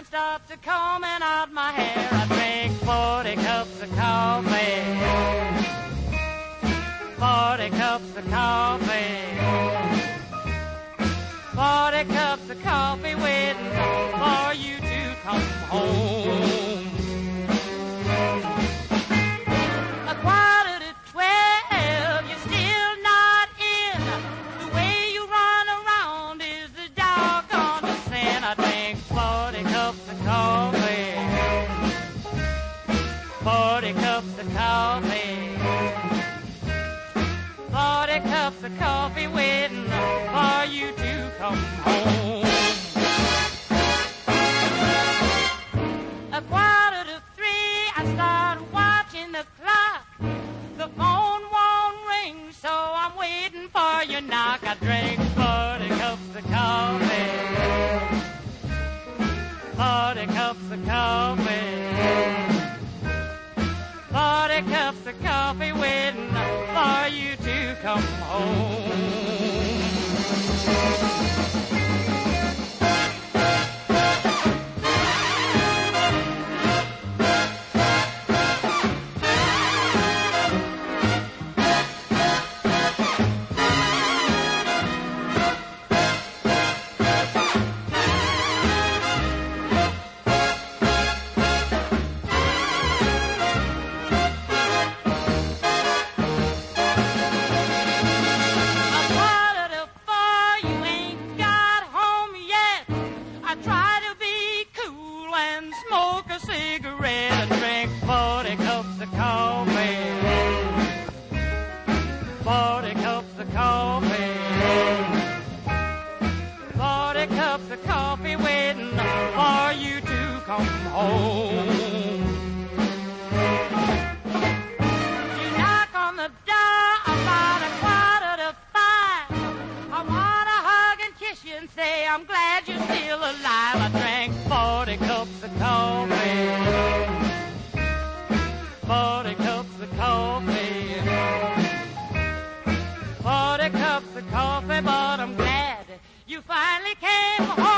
and start to combing out my hair. I drink 40 cups of coffee. 40 cups of coffee. 40 cups of coffee waiting for you to come home. A quarter to 12, you're still not in. The way you run around is the doggone of sin. I drink 40 cups of coffee. 40 cups of coffee. 40 cups of coffee waiting for you to come home. A quarter to 3, I start watching the clock. The phone won't ring, so I'm waiting for your knock. I drink 40 cups of coffee. 40 cups of coffee. 40 cups of coffee waiting for you to come home. Cigarette and drink 40 cups of coffee. 40 cups of coffee. 40 cups of coffee waiting for you to come home. You knock on the door about a quarter to 5. I want to hug and kiss you and say I'm glad you're still alive. I drank 40 cups of coffee. 40 cups of coffee. 40 cups of coffee, but I'm glad you finally came home.